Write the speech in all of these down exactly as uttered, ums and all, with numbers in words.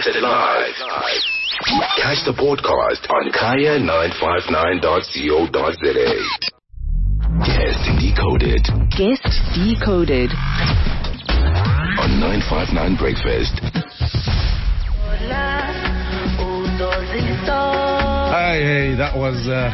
Broadcasted live. Catch the podcast on kaya nine five nine dot co dot za. Guest Decoded. Guest Decoded. On nine five nine Breakfast. Hey, hey, that was uh,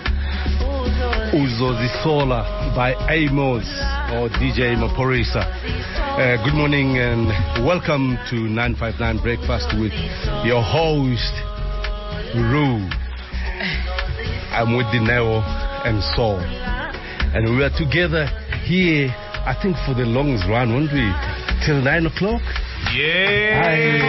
Uzo Zisola by Amos or D J Maporisa. Uh, good morning and welcome to nine five nine Breakfast with your host, Roo. I'm with Dineo and Saul. And we are together here, I think, for the longest run, won't we? Till nine o'clock? Yeah.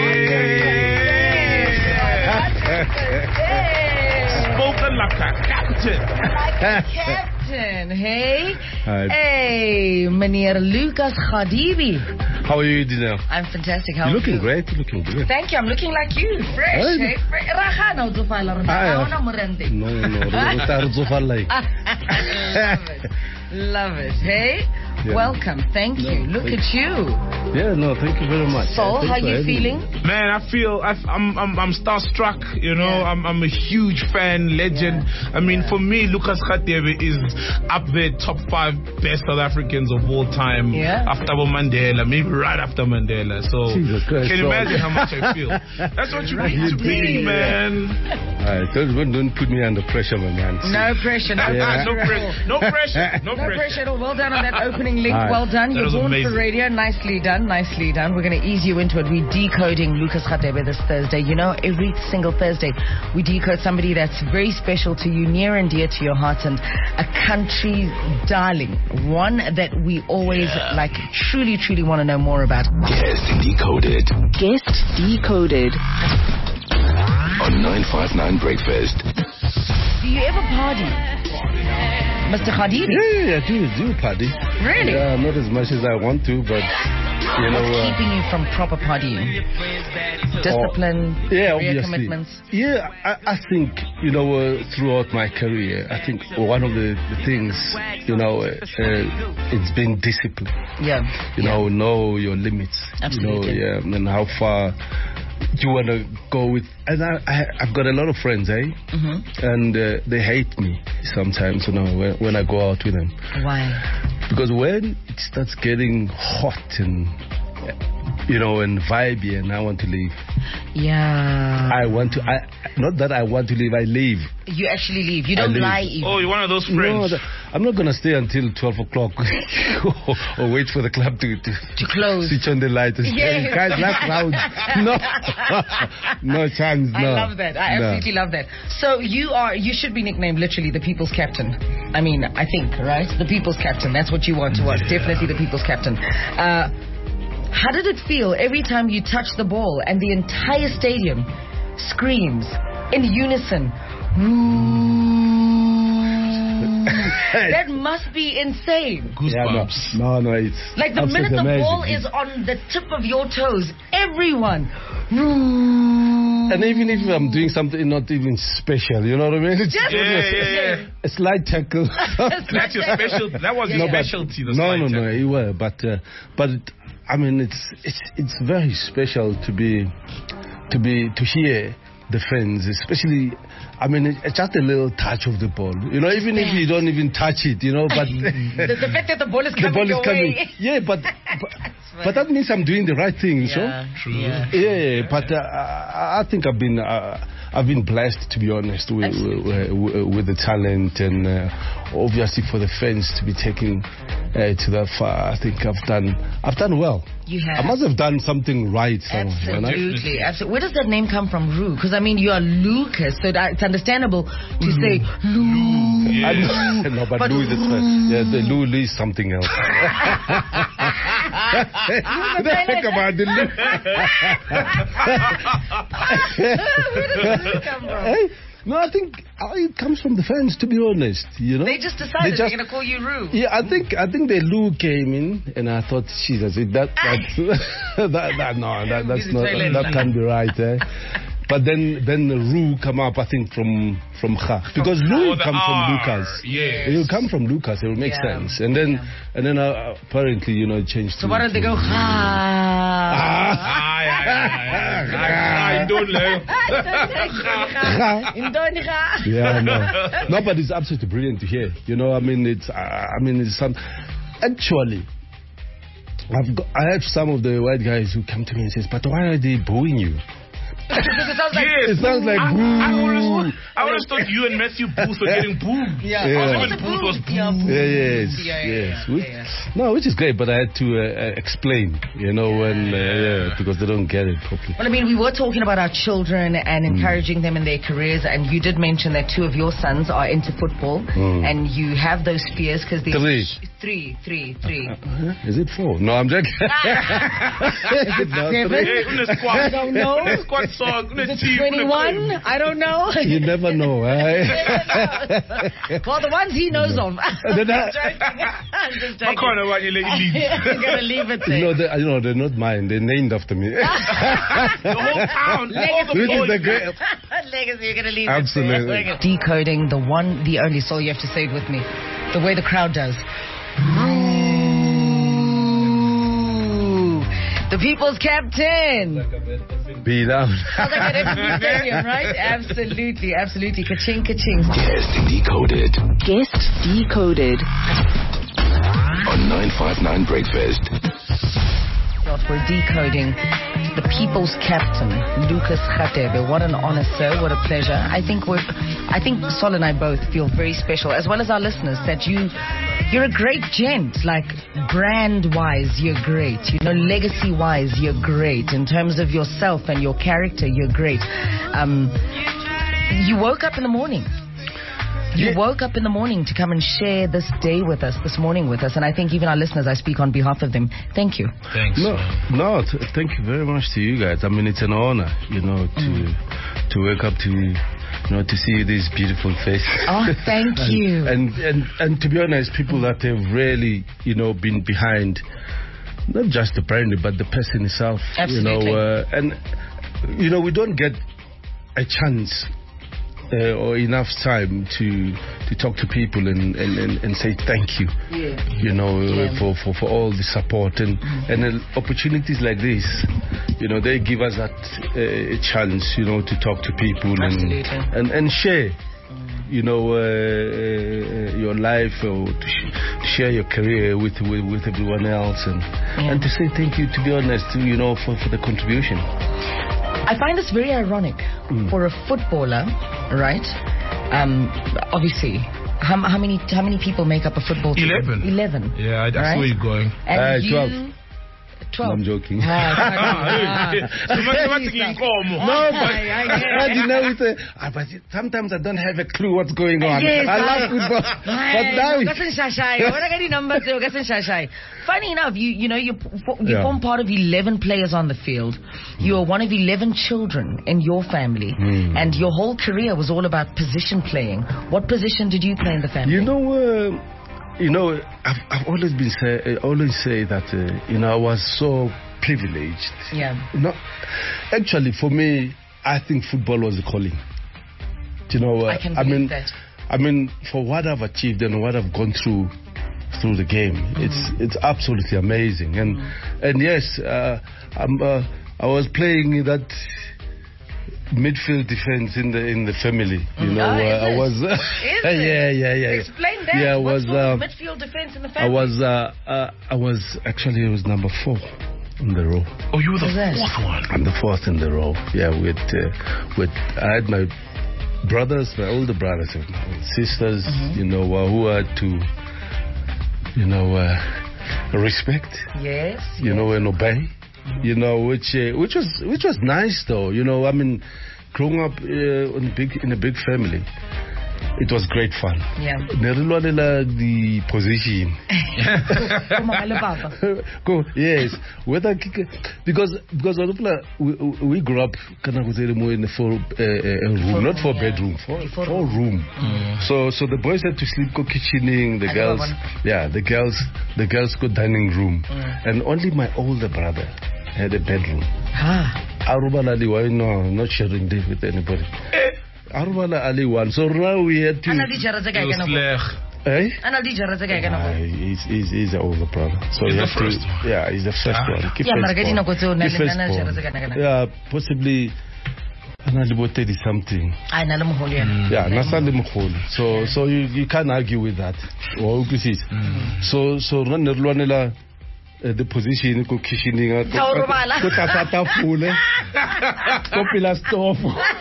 Spoken like a captain. Captain, hey? Hi. Hey, meneer Lucas Ghadibi. How are you, Dineo? I'm fantastic. How You're are looking you? great. You're looking good. Thank you. I'm looking like you. Fresh, Hey. hey? Fresh. Raha na uzofala rona. Ah, yeah. Haona morente. No, no, no. Love it. Love it. Hey? Yeah. Welcome. Thank No, you. Look thank at you. Yeah, no, thank you very much. Saul, Thanks how for you having me. feeling? Man, I feel I, I'm I'm I'm starstruck. You know, Yeah. I'm I'm a huge fan, legend. I mean, for me, Lucas Radebe is up there, top five best South Africans of all time. Yeah. After Mandela, maybe right after Mandela. So Jesus Christ, can you Saul. imagine how much I feel? That's what you mean to me, Right. man. Alright, don't, don't put me under pressure, my man. No pressure. No, Yeah. No pressure. pressure. No pressure. No No pressure. pressure at all. Well done on that opening link. Aye. Well done. That You're was born amazing. for radio. Nicely done. Nicely done. We're going to ease you into it. We're decoding Lucas Radebe this Thursday. You know, every single Thursday we decode somebody that's very special to you, near and dear to your heart, and a country darling. One that we always, like, truly, truly want to know more about. Guest Decoded. Guest Decoded. On nine five nine Breakfast. Do you ever party, Mister Ghadibi? Yeah, yeah, I do, do party. Really? Yeah, not as much as I want to, but, you know... What's Uh, keeping you from proper partying? Discipline, yeah, career obviously. commitments. Yeah, I, I think, you know, uh, throughout my career, I think one of the, the things, you know, uh, uh, it's been discipline. Yeah. You yeah. know, know your limits. Absolutely. You know, yeah, and how far you want to go with. And I, I, I've got a lot of friends, eh? Mm-hmm. And uh, they hate me sometimes, you know, when, when I go out with them. Why? Because when it starts getting hot and, uh, you know, and vibey and I want to leave, Yeah. I want to, I not that I want to leave, I leave. You actually leave. You don't leave. lie even. Oh, you're one of those No, friends. the, I'm not going to stay until twelve o'clock or, or wait for the club to, to, To close. switch on the light and say, Yes. guys, last round. No. No chance, no. I love that. I No. absolutely love that. So you are, you should be nicknamed literally the people's captain. I mean, I think, right? The people's captain. That's what you want to watch. Yeah. Definitely the people's captain. Uh, how did it feel every time you touch the ball and the entire stadium screams in unison? That must be insane. Yeah, no, Goosebumps. no, no, it's Like the minute absolutely the amazing. ball is on the tip of your toes, everyone. And even if I'm doing something not even special, you know what I mean? It's Just- Yeah, yeah, yeah. a slight tackle. That's your special. That was Yeah, your yeah. specialty. The no, slide no, no, tackle. it were, but uh, but it, I mean, it's it's it's very special to be to be to hear the fans, especially. I mean, it, it's just a little touch of the ball, you know. Even if you don't even touch it, you know, but the, the fact that the ball is the coming ball your is coming. way. Yeah, but but, but that means I'm doing the right thing, you know. Yeah, True. yeah. Yeah, but uh, I, I think I've been uh, I've been blessed, to be honest, with, with, with, with the talent and uh, obviously for the fans to be taking uh, to that far. I think I've done I've done well. You have. I must have done something right somewhere. haven't I? Absolutely, absolutely. Where does that name come from, Roo? Because I mean, you are Lucas, so that, it's understandable to say Lou. Yeah. I know, no, but, But Lou is Lou. yeah, the Lou is something else. Think about the Lou. Where does Lou come from? Hey, no, I think uh, it comes from the fans, to be honest. You know, They just decided They they just- are going to call you Roo. Yeah, I think I think the Lou came in, and I thought, Jesus, it- that that's, that that no, that that's not that can't be right. Eh? But then then the Roo come up, I think, from from Kha, because Lou Oh, the come from R, Lucas. yes. It will come from Lucas. It will make Yeah. sense. And then and then uh, apparently, you know, it changed. So to, why don't they go, to- ah? Ah, yeah, yeah, yeah, yeah. I, I Don't learn. Yeah, no, no, but it's absolutely brilliant to hear. You know, I mean, it's, uh, I mean, it's some. Actually, I've got, I have some of the white guys who come to me and says, "But why are they booing you?" Because it sounds like, Yes. It sounds like I, boo. I always, I always thought you and Matthew Booth were getting booed. yeah, Yeah. Oh, Even it's a Booth was boo. booed. Yeah, boo. Yeah, yes, Yeah, yeah, yes. yeah, Which, yeah, No, which is great, but I had to uh, uh, explain, you know, when uh, yeah, because they don't get it properly. Well, I mean, we were talking about our children and encouraging them in their careers, and you did mention that two of your sons are into football, and you have those fears because they're Three. three, three, three. Huh? Is it four? No, I'm joking. Is it not Seven? three? Hey, una squad. I don't know. Una squad song. Una Is it team, una twenty-one? crew. I don't know. You never know, right? Well, the ones he knows of. I'm Then I- just joking. I'm just I joking. can't know what you let you leave. I'm going to leave it there. No, they, you know, they're not mine. They're named after me. The whole town. All the Which is boys. the great. Legacy, you're going to leave Absolutely. it there. Decoding the one, the only soul. You have to say it with me. The way the crowd does. Ooh. The people's captain. Be down. Sounds like at F M Stadium, right? Absolutely, absolutely. Ka-ching, ka-ching. Guest Decoded Guest Decoded. on nine five nine Breakfast. We're decoding the people's captain, Lucas Radebe. What an honor, sir. What a pleasure. I think we're, I think Sol and I both feel very special, as well as our listeners, that you, you're a great gent. Like, brand-wise, you're great. You know, legacy-wise, you're great. In terms of yourself and your character, you're great. Um, you woke up in the morning. You Yeah. woke up in the morning to come and share this day with us, this morning with us, and I think even our listeners, I speak on behalf of them. Thank you. Thanks. No, no. Th- thank you very much to you guys. I mean, it's an honor, you know, to to wake up to, you know, to see these beautiful faces. Oh, thank you. and, and and to be honest, people that have really, you know, been behind, not just the brand, but the person itself. Absolutely. You know, uh, and you know, we don't get a chance. Uh, or enough time to to talk to people and, and, and, and say thank you, Yeah. you know, Yeah. uh, for, for, for all the support and and uh, opportunities like this, you know, they give us that uh, chance, you know, to talk to people Absolutely. and, and and share, you know, uh, uh, your life or to, sh- to share your career with with, with everyone else and Yeah. and to say thank you, to be honest, you know, for, for the contribution. I find this very ironic for a footballer, right? Um, obviously, how, how many how many people make up a football team? Eleven. Eleven. Yeah, I, that's right? where you're going. And Uh, you, twelve. Twelve. I'm joking. Ah, So mathematically, inkomo. No, I- but I I, get it. you know, it's a, ah, but sometimes I don't have a clue what's going on. Yes, I I- love football, but now Hey, Ugasin Shashai. What are the numbers? Ugasin Shashai. Funny enough, you you know you you Yeah. form part of eleven players on the field. You are one of eleven children in your family, Hmm. and your whole career was all about position playing. What position did you play in the family? you know, uh, you know, I've, I've always been say, I always say that uh, you know I was so privileged. Yeah. No, actually, for me, I think football was a calling. You know, uh, I can believe mean, that. I mean, for what I've achieved and what I've gone through through the game, it's it's absolutely amazing. And and yes, uh, I'm, uh, I was playing in that midfield defense in the in the family. You know, Oh, is uh, I it? was. Is it? yeah, yeah, yeah. Explain that. Yeah, I What's was. called Uh, midfield defense in the I family? was. Uh, uh, I was actually. I was number four in the row. Oh, you were the Who's that? fourth one. I'm the fourth in the row. Yeah, with uh, with I had my brothers, my older brothers, and my sisters. Mm-hmm. You know, uh, who had to, you know, uh, respect. Yes. You know, and obey. You know, which uh, which was which was nice though. You know, I mean, growing up uh, in a big in a big family, it was great fun. Yeah. Nerilwanela the position. Come on, hello, Papa. Go, yes. Whether because because we, we grew up kind of in a four uh, uh, room, not four yeah. bedroom, four, Four four room. So so the boys had to sleep go kitchening, the I girls, remember. yeah, the girls the girls go dining room, and only my older brother had a bedroom. Ah. Arubala Ali, why no, not sharing this with anybody. Arubala Ali one. So now we had to. Ana di jara tse kae You ka nako? sleg. Eh? Ana di jara tse kae ka Ah, nako? he's, he's, he's the older brother. So He's you the have first to, one. Yeah, he's the first Ah. one. Keep Yeah, first mara ka born. dinako tseo o na Keep le first nana born. jara tse kana kana. Yeah, possibly thirty something. I know Yeah, nasali mkhulu. So so you, you can't argue with that. Mm. So so ranelwanela the position ko kitchening ko ko tata fule ko pila stove.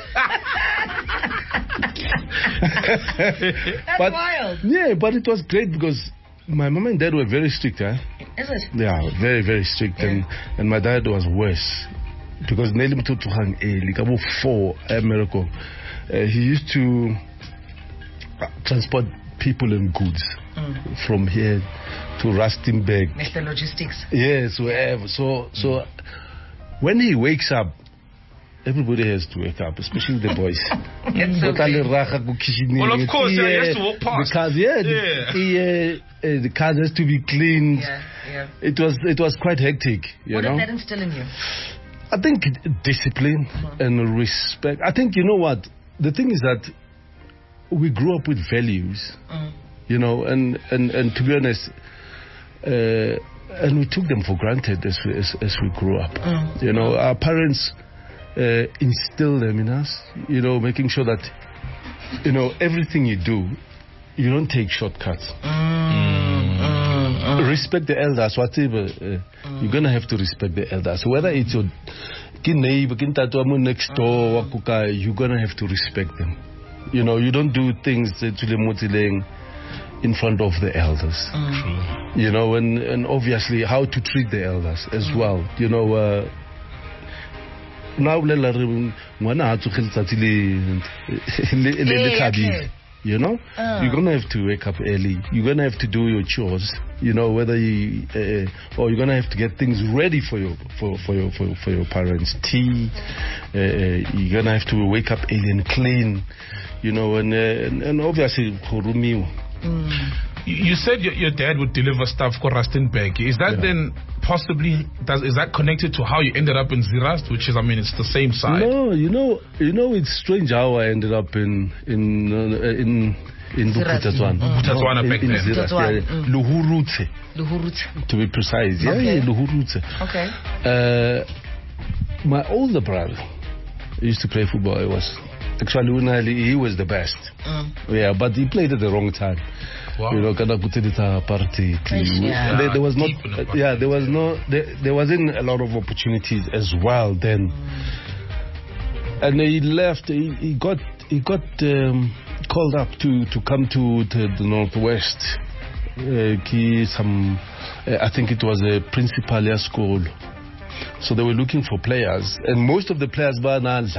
But wild. Yeah, but it was great because my mom and dad were very strict, eh? Is it? Yeah, very very strict, yeah. and and my dad was worse. Because Nelly Mtutu hang a like four America. Uh, he used to transport people and goods mm. from here to Rustenburg. Make the logistics. Yes, wherever. So so mm. when he wakes up, everybody has to wake up, especially the boys. Well, of course, yeah, he has to walk past. Because yeah, yeah. The, uh, uh, the car has to be cleaned. Yeah, yeah. It was it was quite hectic. You what know? did that instill in you? I think discipline mm-hmm. and respect. I think, you know what, the thing is that we grew up with values, mm. you know, and, and, and to be honest, uh, and we took them for granted as we, as, as we grew up. Mm. You know, our parents uh, instilled them in us, you know, making sure that, you know, everything you do, you don't take shortcuts. Mm. Mm. Respect the elders, whatever. Uh, mm. You're gonna have to respect the elders. Whether it's your neighbor, next door, mm. you're gonna have to respect them. You know, you don't do things in front of the elders. Mm. You know, and, and obviously how to treat the elders as mm. well. You know, uh, now you know, uh. you're gonna have to wake up early. You're gonna have to do your chores. You know, whether you uh, or you're gonna have to get things ready for your for for your for, for your parents' tea. Uh, you're gonna have to wake up early and clean. You know, and uh, and, and obviously for mm. You said your, your dad would deliver stuff for Rustenburg. Is that yeah. then possibly does is that connected to how you ended up in Zeerust, which is I mean it's the same side? No, you know, you know it's strange how I ended up in in uh, in in Bophuthatswana. Bophuthatswana back then. Yeah, Luhurutse. Luhurutse. To be precise, yeah, okay. yeah Luhurutse. Okay. Uh, my older brother used to play football. It was actually he was the best. Mm. Yeah, but he played at the wrong time. Wow. You know, kada kutelita party. Yeah. There, there was not, uh, yeah, there was no, there, there wasn't a lot of opportunities as well then. Mm. And he left. He, he got, he got um, called up to to come to, to the northwest. Uh, some, uh, I think it was a principal school. So they were looking for players, and most of the players were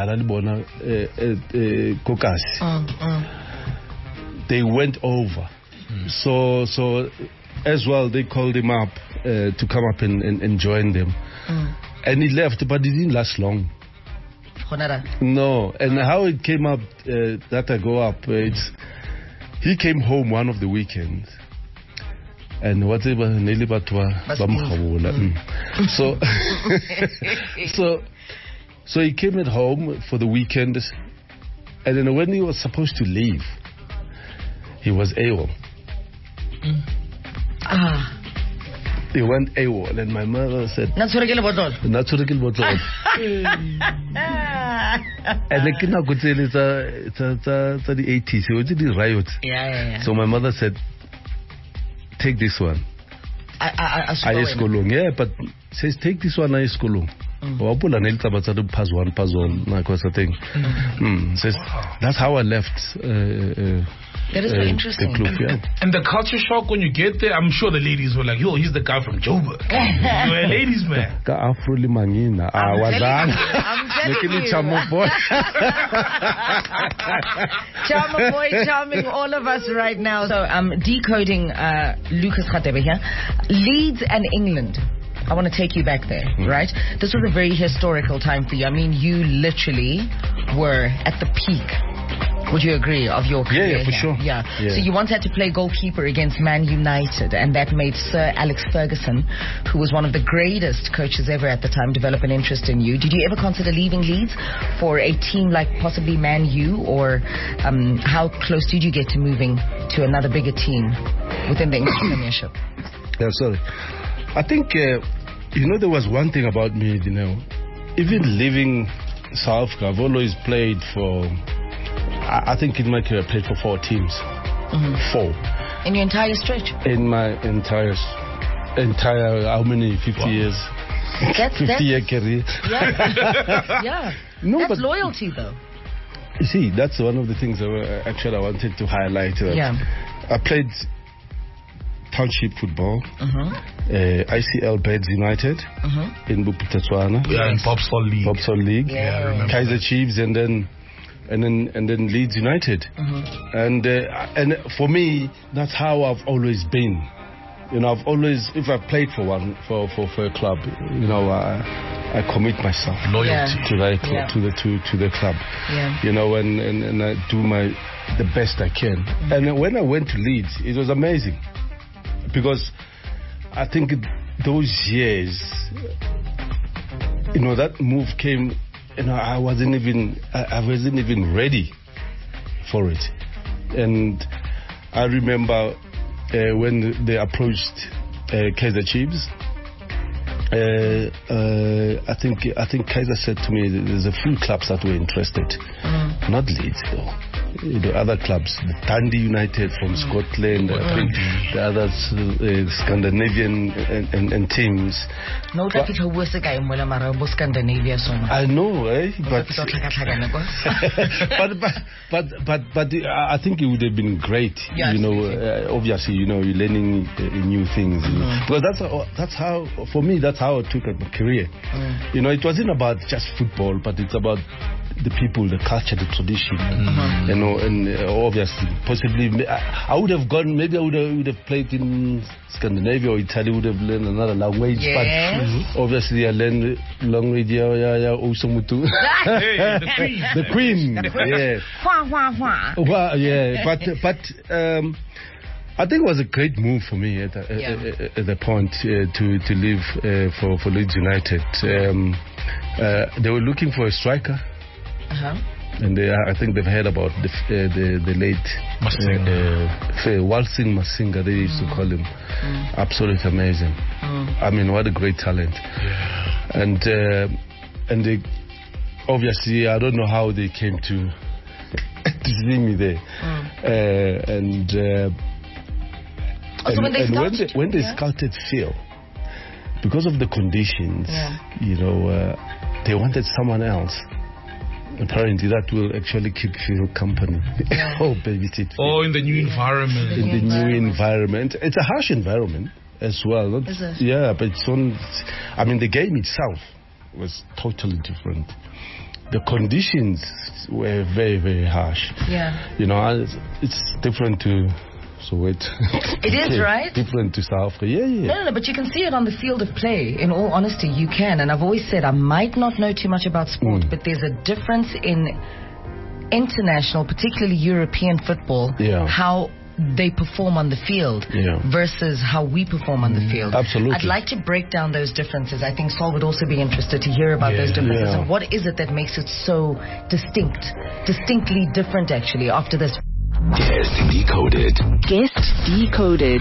they went over. Mm. So so as well they called him up uh, to come up and, and, and join them. Mm. And he left, but it didn't last long. No, and how it came up uh, that I go up, uh, it's he came home one of the weekends. And whatever nearly batwa so so so he came at home for the weekend, and then when he was supposed to leave, he was AWOL. Mm. Ah. He went AWOL, and my mother said, "Not to kill bottle. Not to kill bottle." And like now, could say it's a it's a it's a the eighties. It was the riots. Yeah, yeah, yeah. So my mother said, take this one. I I I Ayeskolong, yeah, but says take this one Ayeskolong. Wapula nelta batsadu pass one pass one like what's the thing. Mm. Says that's how I left. Uh, uh, that is very uh, interesting. The club, yeah. And the culture shock when you get there, I'm sure the ladies were like, "Yo, he's the guy from Joburg. You're a ladies man." Ka afroli mangina. Ah, wazan. I'm telling you. Charming boy. Charming boy, charming all of us right now. So I'm um, decoding uh, Lucas Radebe here. Leeds and England. I want to take you back there, mm. right? This was a very historical time for you. I mean, you literally were at the peak. Would you agree of your career? Yeah, yeah, for here? sure. Yeah. yeah. So you once had to play goalkeeper against Man United, and that made Sir Alex Ferguson, who was one of the greatest coaches ever at the time, develop an interest in you. Did you ever consider leaving Leeds for a team like possibly Man U, or um, how close did you get to moving to another bigger team within the English Premiership? Yeah, sorry. I think, uh, you know, there was one thing about me, you know, even leaving South Africa, I've always played for, I, I think in my career I played for four teams. Mm-hmm. Four. In your entire stretch? In my entire, entire how many, fifty wow. years? That's, fifty that's, year career. Yeah. yeah. No, that's but loyalty though. You see, that's one of the things that uh, actually I wanted to highlight. Uh, yeah. I played township football, uh-huh. uh, I C L Beds United uh-huh. in Bophuthatswana. Yeah, in Bobsol League. Bobsol League. Yeah, yeah, I remember Kaizer that. Chiefs, and then and then and then Leeds United. Uh-huh. And uh, and for me, that's how I've always been. You know, I've always, if I played for one, for, for, for a club, you know, I, I commit myself loyalty yeah. to the yeah. to the to, to the club. Yeah. You know, and, and, and I do my the best I can. Mm-hmm. And when I went to Leeds, it was amazing because I think those years, you know, that move came. You know, I wasn't even I, I wasn't even ready for it, and I remember. Uh, when they approached uh, Kaizer Chiefs, uh, uh, I think I think Kaizer said to me that there's a few clubs that were interested, mm. not Leeds though. You know, other clubs, the Dundee United from Scotland, mm. I think the other uh, Scandinavian and, and, and teams. No, but, I know, eh? But but, but but but but I think it would have been great. Yes, you know, uh, obviously, you know, you're learning uh, new things. Mm-hmm. You know? Because that's how, that's how for me that's how I took my career. Mm. You know, it wasn't about just football, but it's about the people, the culture, the tradition, mm-hmm. you know, and uh, obviously, possibly, I, I would have gone, maybe I would have, would have played in Scandinavia or Italy, would have learned another language, yes. but mm-hmm. obviously I learned language, yeah, yeah, yeah, Osomutu. Hey, the queen. The queen, the queen. yeah. Hua, hua, hua. Well, yeah, but, but, um, I think it was a great move for me at, the, yeah. at, at the point uh, to to leave uh, for for Leeds United. Um, uh, they were looking for a striker. Uh-huh. And they, I think they've heard about the uh, the, the late Masinga. uh, Walsin Masinga, they used mm. to call him. Mm. Absolutely amazing. Mm. I mean, what a great talent. Yeah. And uh, and they, obviously, I don't know how they came to to see me there. Mm. Uh, and uh, also, and, when they, and when they, when they yeah. scouted Phil, because of the conditions, yeah. you know, uh, they wanted someone else. Apparently, that will actually keep Phil company. Yeah. Oh, baby, it. Oh, in the new environment. In the new environment. It's a harsh environment as well. Not, Is it? Yeah, but it's on. I mean, the game itself was totally different. The conditions were very, very harsh. Yeah. You know, it's, it's different to. So wait. It is, right? Different to South Africa. Yeah, yeah. No, no, no, but you can see it on the field of play. In all honesty, you can. And I've always said I might not know too much about sport, mm. but there's a difference in international, particularly European football, yeah. how they perform on the field yeah. versus how we perform on the field. Absolutely. I'd like to break down those differences. I think Saul would also be interested to hear about yeah. those differences. Yeah. And what is it that makes it so distinct, distinctly different, actually, after this? Guest Decoded Guest Decoded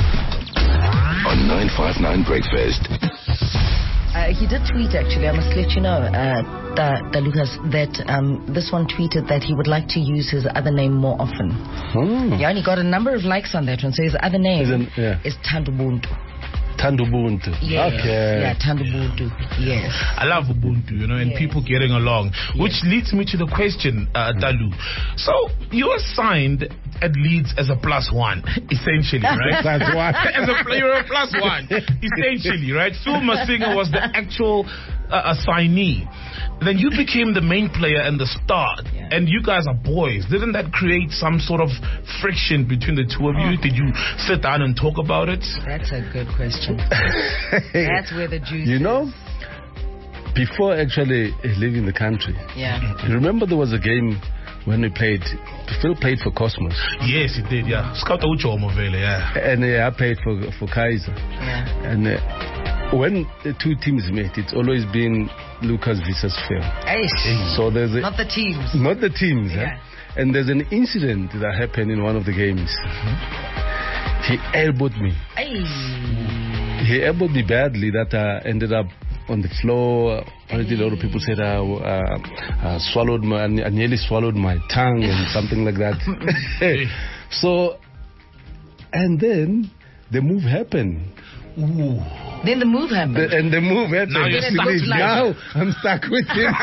on nine five nine Breakfast. Uh, he did tweet, actually, I must let you know, uh, the, the Lucas, that um, this one tweeted that he would like to use his other name more often. Hmm. Yeah, and he got a number of likes on that one. So his other name Isn't, yeah. is Thandubuntu. Thandubuntu. Yes. Okay. Yeah, Thandubuntu. Yes. I love Ubuntu, you know, and yes. people getting along. Yes. Which leads me to the question, uh, Dalu. So, you were signed at Leeds as a plus one, essentially, right? That's one. As a player, a plus one, essentially, right? Phil Masinga was the actual uh, assignee. Then you became the main player and the star, yeah. and you guys are boys. Didn't that create some sort of friction between the two of you? Oh. Did you sit down and talk about it? That's a good question. That's where the juice You is. know, before actually leaving the country, yeah. you remember there was a game when we played, Phil played for Cosmos. Yes, he did, yeah. Scout Ucho Movele, yeah. And uh, I played for for Kaizer. Yeah. And uh, when the two teams met, it's always been Lucas versus Phil. Hey. So there's a, Not the teams. Not the teams, Yeah. eh? And there's an incident that happened in one of the games. Mm-hmm. He elbowed me. Hey. He elbowed me badly that I ended up on the floor. Apparently, a lot of people said I uh, uh, uh, swallowed my, I nearly swallowed my tongue and something like that. So, and then the move happened. Ooh. Then the move happened. The, and the move happened. Now you're stuck. Now I'm stuck with him.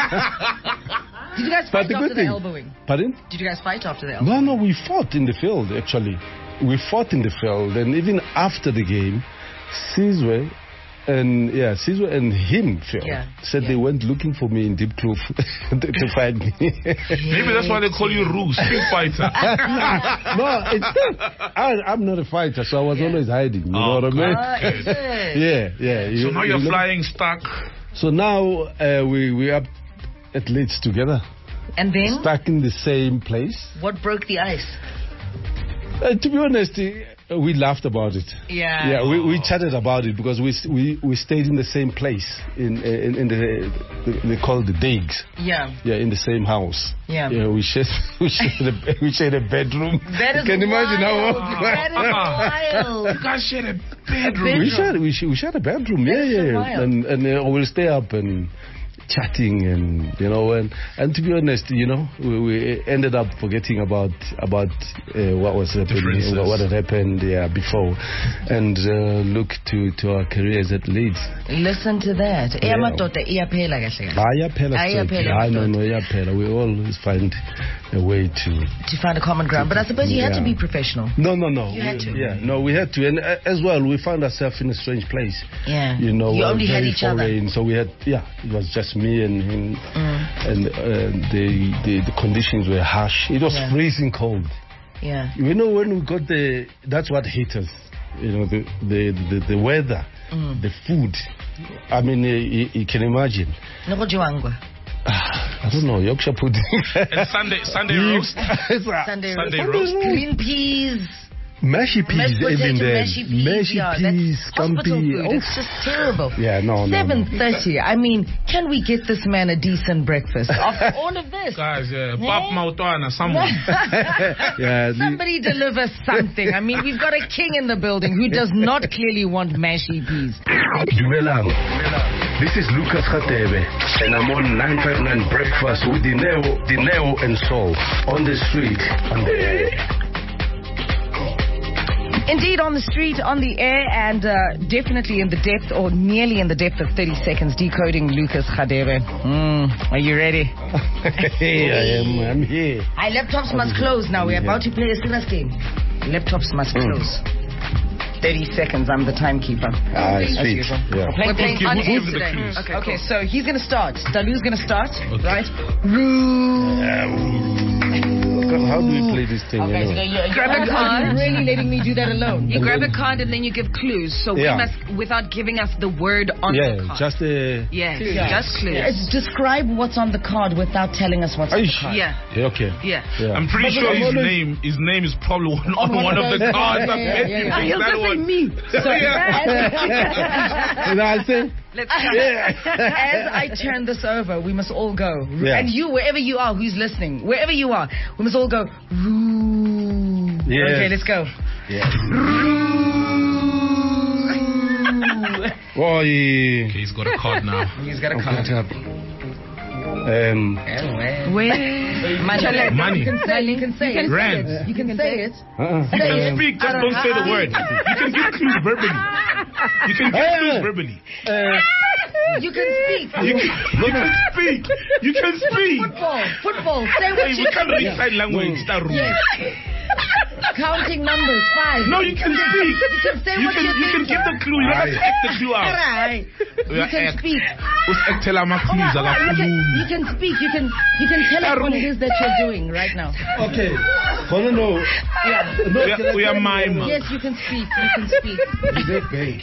Did you guys fight But the after good the thing, elbowing? Pardon? Did you guys fight after the elbowing? No, no, we fought in the field, actually. We fought in the field. And even after the game, Sizwe and, yeah, Sizwe and him, Phil, yeah, said yeah. they went looking for me in Deep Kloof to, to fight me. Maybe that's why they call you Roo, street fighter. No, it's I, I'm not a fighter, so I was Yeah. always hiding. You Oh, know what I mean? Uh, is it? Yeah, yeah. So You- now you you're know? flying stuck. So now uh, we we up at Leeds together, And then, stuck in the same place. what broke the ice? Uh, to be honest, uh, we laughed about it. Yeah. Yeah, we, we chatted about it because we we we stayed in the same place in in, in the, the they call it the digs. Yeah. Yeah, in the same house. Yeah. Yeah, we shared we shared a, we shared a bedroom. That is Can you imagine wild. how? That is wild. You guys shared a bedroom. bedroom. We shared we shared, we shared a bedroom. Yeah, That is so yeah, wild. and and uh, we'll stay up and chatting and you know and and to be honest, you know, we, we ended up forgetting about about uh, what was happening, Differences. what, what had happened yeah, before, and uh, look to to our careers at Leeds. Listen to that. Yeah. Eyamadoda iyaphela kahle kahle. Ayaphela Ayaphela straight. Ah, no, no, madoda. ayaphela. We always find a way to. To find a common ground. But I suppose you had to Yeah. be professional. No, no, no. You had We- to. Yeah, no, we had to, and uh, as well, we found ourselves in a strange place. Yeah. You know, You uh, only had very each other. foreign, so we had, yeah, it was just me and him, Mm. and uh, the, the the conditions were harsh. It was Yeah. freezing cold. Yeah. You know, when we got the, that's what hit us. You know, the the the, the weather, Mm. the food. I mean, uh, you, you can imagine. Nogojiwangwa. I don't know, Yorkshire pudding. And Sunday Sunday roast. Sunday, Sunday roast. roast. Green peas. Mashy peas, Mashed potato, even then. mashy peas. Mashy yeah, peas, that's hospital scampi. food. Oh, It's just terrible. yeah, no, no, seven no. thirty. I mean, can we get this man a decent breakfast after all of this? Guys, yeah, Pap Mautwana, someone. Yeah, the- Somebody deliver something. I mean, we've got a king in the building who does not clearly want mashy peas. Dumelang. This is Lucas Khatebe, and I'm on nine five nine Breakfast with Dineo, Dineo and Soul on the street, on the air. Indeed, on the street, on the air, and uh, definitely in the depth, or nearly in the depth of thirty seconds, decoding Lucas Khadebe. Mm, are you ready? Hey, I am. I'm here. Our laptops must close now. We're about to play a serious game. Laptops must close. thirty seconds. I'm the timekeeper. Ah, As sweet. usual. Yeah. We're playing Who's on giving the Instagram. clues? Okay, okay, so he's going to start. Dalu's going to start, Okay. right? Roo. How do we play this thing Okay, so anyway? you're, Grab a you're card. really letting me do that alone. You grab a card and then you give clues. So Yeah. we must, without giving us the word on Yeah, the card. just a. yes, Yeah. just clues. It's describe what's on the card without telling us what's on the Aish. card. Yeah, Yeah, okay. yeah. Yeah. I'm pretty But sure I'm his always- name his name is probably on, On on one of the those- cards. yeah, I yeah, bet yeah, you yeah. think He'll that just say one. me. So And I say, Let's try. as I turn this over, we must all go. Yeah. And you, wherever you are, who's listening, wherever you are, we must all go. Roo. Yes. Okay, let's go. yeah. Oh, yeah. Okay, he's got a card now. He's got a Okay, card. up. Um, Where? Money. Money. You can say, you can say it. Rand. You can say it. uh-uh. You can Um, speak, just don't say the word. You can give clues verbally. You can give Hey. clues verbally. uh, You can speak. You can, you can speak. You can speak. Football. Football. Say what Hey, you we can't read can. sign language. That rule. Yes. Counting numbers. Five. No, you can speak. You can say You what can, you you can think. give the clue. You don't have to act the clue out. Alright. You Yeah, can act. speak. Usactela ama-clues You can, akakhulumi. you can speak. You can you can tell us what it is that you're doing right now. okay. Wanna know? Yeah. No, We are- can I we are tell you? mime. Yes, you can speak. You can speak. It is a bank.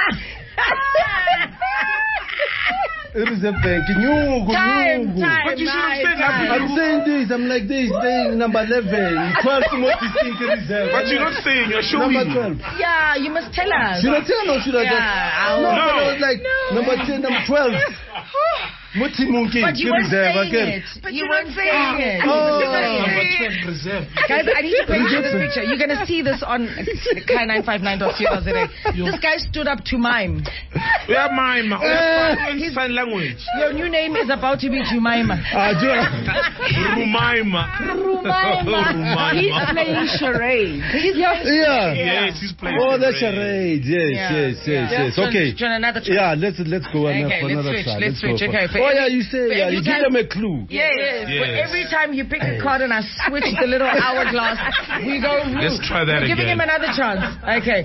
It is a bank. Nyugu, Time, nyugu. time, But you should have time, said that. time. I'm saying this. I'm like this. Saying number eleven. twelve more distinct reserve. But you're not saying, you're showing. Number twelve. Yeah, you must tell us. Should I tell or should I Yeah, just? I'll- No, No. but I was like number ten, number twelve. Muti Monkey. But you weren't reserve saying again. it. But you weren't saying it. Oh. Guys, I need to paint you this picture. You're going to see this on Kai nine five nine dot co dot za. This guy stood up to mime. We are mime. We are his sign language. Your new name is about to be Jumaima. Ah, Rumaima. Rumaima. He's playing charades. He's yeah. Yes, he's playing Oh, that's charades. charade. Yes, Yeah. yes, yes, Yeah. yes. Okay. Turn another try. Yeah, let's let's go on Okay, for let's another switch, side. let's go switch, for- okay, for Oh every- yeah, you say for yeah, every you give time- them a clue. Yes. yes. Yes. But every time you pick a card and I switch the little hourglass, we go root. Let's try that We're giving again. him another chance. Okay.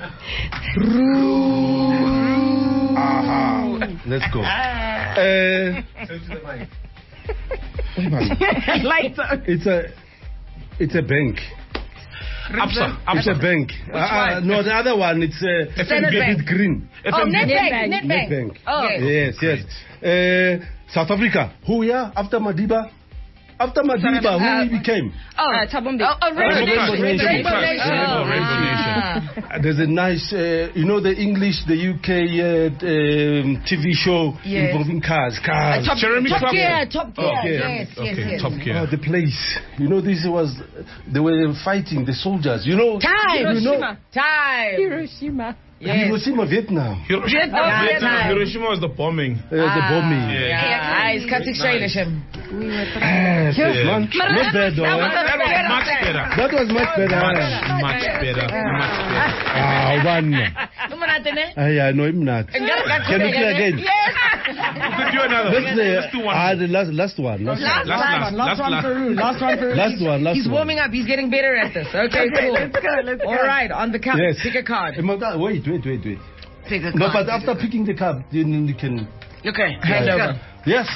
Root. Aha. Let's go. Uh, Like the- it's a it's a bank. Absa. It's a Absa. bank. Uh, uh, no, the other one it's uh, Standard Bank. it's green. Oh, Netbank. Netbank. Netbank. Netbank. Oh. Yes, yes. Uh, South Africa. Who yeah? After Madiba? After Madiba, who he became? Oh, uh, Tabombi. Oh, oh, Rainbow Rainbow Nation. Nation. Rainbow Rainbow Nation. Rainbow- Rainbow Ah. Uh, There's a nice, uh, you know, the English, the U K uh, um, T V show Yes. involving cars, cars. Top, Jeremy top Clarkson. gear, top gear. Okay. Yes, yes, Okay, yes. top Oh, gear. the place. You know, this was, they were fighting, the soldiers, you know. Time. You know, Time. Hiroshima. Yes. Hiroshima, Vietnam. Hiro- Vietnam. Vietnam. Vietnam. Hiroshima was the bombing. Uh, the bombing. Yeah. Yeah, ah, it's Katik Shailasham. Yes, yes, man. Not bad, though. That eh? was much better. That was much better. Much, much better. Much better. Ah, one. Umanatene? Ah, yeah, no, I'm not. Can you play again? Yes. We could do another. Let's, Let's do uh, one. ah, the last, last one. Last, Last, Last, last, last, last, last, one last. for Ru. Last one for Ru. last one. Last He's one. warming up. He's getting better at this. Okay, cool. Let's go. Let's go. All right, on the count. Yes. Pick a card. Eh, Mata- Wait, wait, wait, wait. Pick a card. No, but after picking the card, then you can. Okay, hand Yeah. over. Yes.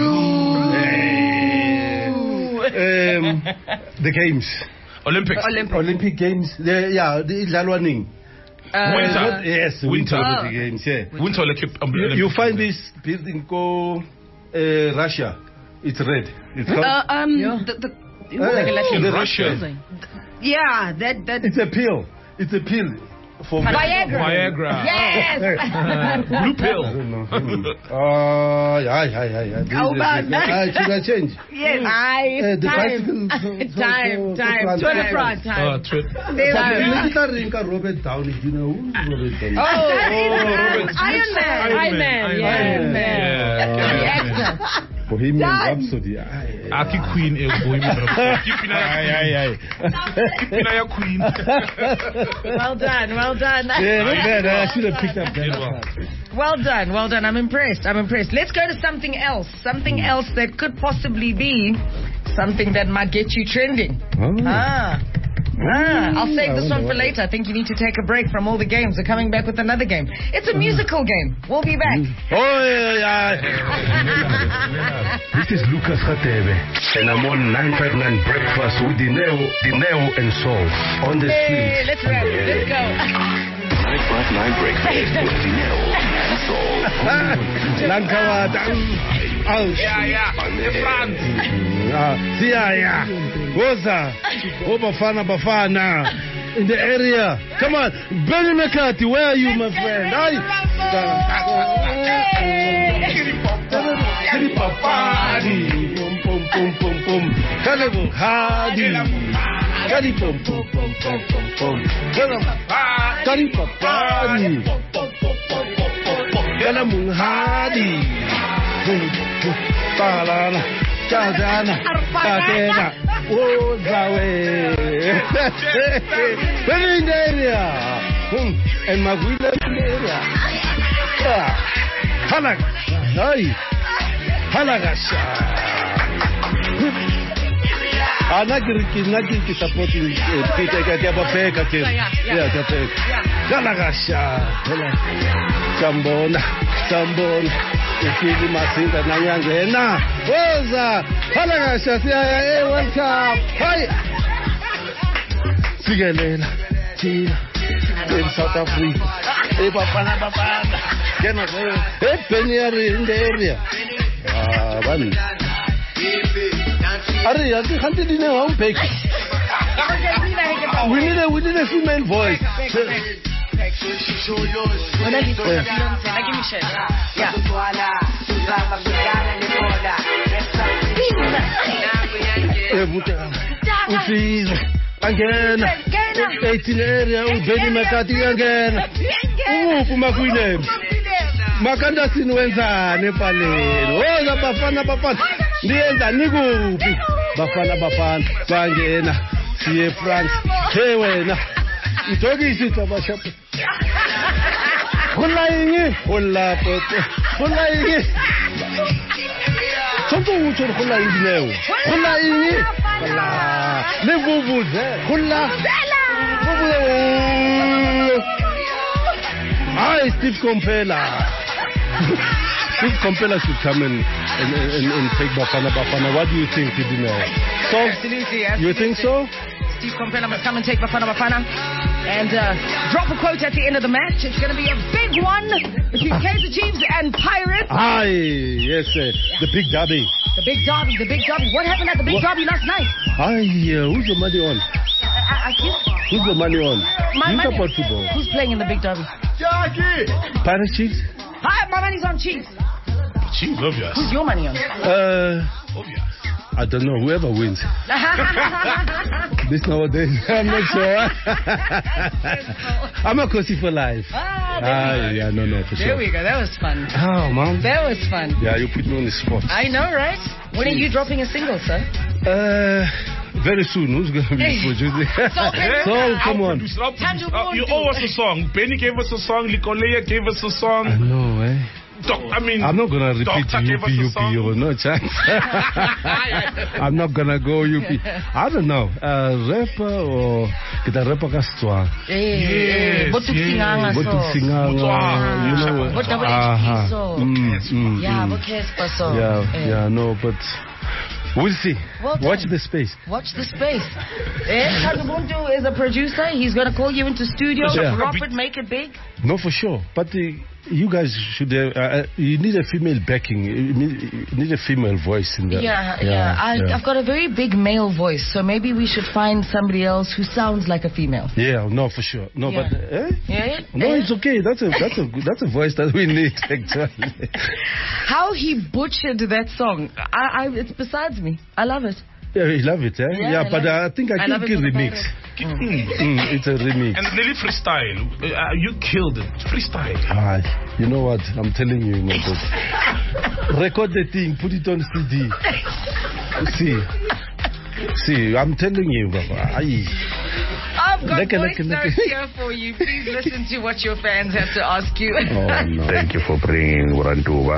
Um, the games. Olympics. Olympic. Olympic Games. The, yeah, the Idlalwaning. Uh, Winter. Yes, Winter. Winter Oh. Olympic Games. Yeah. Winter Olympic. um, You, Olympic. you find this building called uh, Russia. It's red. It's called. Uh, um, Yeah. the, the, Uh, in the Russia. yeah, that that. It's a pill. It's a pill for Viagra. Viagra. Yes. Blue pill. I don't know. Oh, yeah, yeah, yeah, yeah. This How is- about this- that? ah, should I change? Yes. Uh, the time. bicycle. so- so- Time, so- so time, front- Tour de France, Uh, time. tri- But kita rinka Robert Downey Junior Who's Robert Downey? Oh, Robert. Iron Man. Iron Man. Iron Man. Yeah. The actor. Bohemian Rhapsody. Aye, Aki Queen is Bohemian Rhapsody. Keep in aye, eye. aye, Keep in eye, Queen. Well done, well done. Yeah, not bad. I should have picked up that. Did well. Well done, well done. I'm impressed. I'm impressed. Let's go to something else. Something else that could possibly be something that might get you trending. Oh. Ah. Ah, I'll save I this one wonder for what- later. I think you need to take a break from all the games. We're coming back with another game. It's a musical game. We'll be back. Oh, yeah, yeah. This is Lucas Khatebe, and I'm on nine five nine Breakfast with Dineo, Dineo and Soul on the Hey, street. let's rap. Let's go. nine five nine Breakfast with Dineo and Soul. Lankawata. Ouch. Yeah, yeah. The France. Ah, yeah, yeah. Woza. Oh, Bafana, Bafana. In the area. Come on. Benny McCarthy, where are you, my friend? Aye. Kiri Papadi. Pum, pum, pum, pum, pum. Kalabu Hadi. Kari pum, pum, pum, pum, pum, pum. Kari Papadi. Kalamu Hadi. Palana. Chazana. Katena. Oh, Zawe. Benny in the area. Hmm. And Maguila in the area. Ah. Halag. Ay. Halagasha. Anagiriki nagiriki supporting Peter Gabapeka kid. Yeah, Gabapeka. Halagasha. Sambona. Sambona. Ukili masinda nanyangena. Woza. Halagasha. Hey, World Cup. Hi. Sigelela. China. In South Africa. Hey, Bafana, Bafana. Hey, Penny in the area. Ah, man. Ari, I can't do the home pick. We need a we need a female voice. Give me shit. Yeah. Usizo angena eighteen area uBenny McCarthy angena uphi makwinemi makanda sinwenzane epaleni oza bafana bafana ndiyenza nikuphi bafana bafana bangena siye France hey wena idokisi tabashapha Holayingi holapote holayingi Sonto ucho holayingi leo holayingi hola levuvuze hola Hi Steve Kompela Steve Kompela should come in and, and, and take Bafana Bafana. What do you think, Idina? So, absolutely, absolutely. You think so? Steve Kompela must come and take Bafana Bafana and uh, drop a quote at the end of the match. It's going to be a big one between Kaizer Chiefs and Pirates. Aye, yes, uh, the big derby. The big derby, the big derby. What happened at the big what? derby last night? Aye, uh, who's the money on? I, I Who's the money on? My you money. support football. Who's playing in the big derby? Jackie! Pirates Chiefs? Hi, my money's on Chiefs. Chiefs, obvious. Who's your money on? Uh, obvious. I don't know, whoever wins. This nowadays, I'm not sure. I'm a Kosi for life. Ah, ah yeah, no, no, for there sure. we go, that was fun. Oh, man. That was fun. Yeah, you put me on the spot. I know, right? When are you dropping a single, sir? Uh, very soon. Who's going to be producing? so, so, come on. Uh, you owe us a song. Benny gave us a song. Likolea gave us a song. I know, eh? Doc, I mean, I'm not gonna repeat U P U P or no chance. I'm not gonna go U P. I don't know, uh, rapper or kita rapper kaswa. Yes, botuk singanga so. Botuk singanga, you know. What double H P so. Yeah, what Casper so. Yeah, yeah, no, but. We'll see. Well Watch the space. Watch the space. Eh, Kazubuntu is a producer. He's going to call you into studio, yeah. drop it, make it big. No, for sure. But uh, you guys should. Uh, uh, you need a female backing. You need, you need a female voice in there. Yeah, yeah. yeah. I, yeah. I've got a very big male voice, so maybe we should find somebody else who sounds like a female. Yeah, no, for sure. No, yeah. but eh? yeah. No, eh? it's okay. That's a that's a that's a voice that we need actually. How he butchered that song, I, I it's besides me. I love it. Yeah, you love it, eh? Yeah, yeah I but uh, I think I, I can get remix. Mm. mm, it's a remix. And really freestyle. Uh, you killed it. Freestyle. Ah, you know what? I'm telling you, my God. Record the thing, put it on C D. See, see, I'm telling you, Baba. Aye. I've got leke, voice leke, notes leke. here for you. Please listen to what your fans have to ask you. Oh, no. Thank you for bringing Urantuba.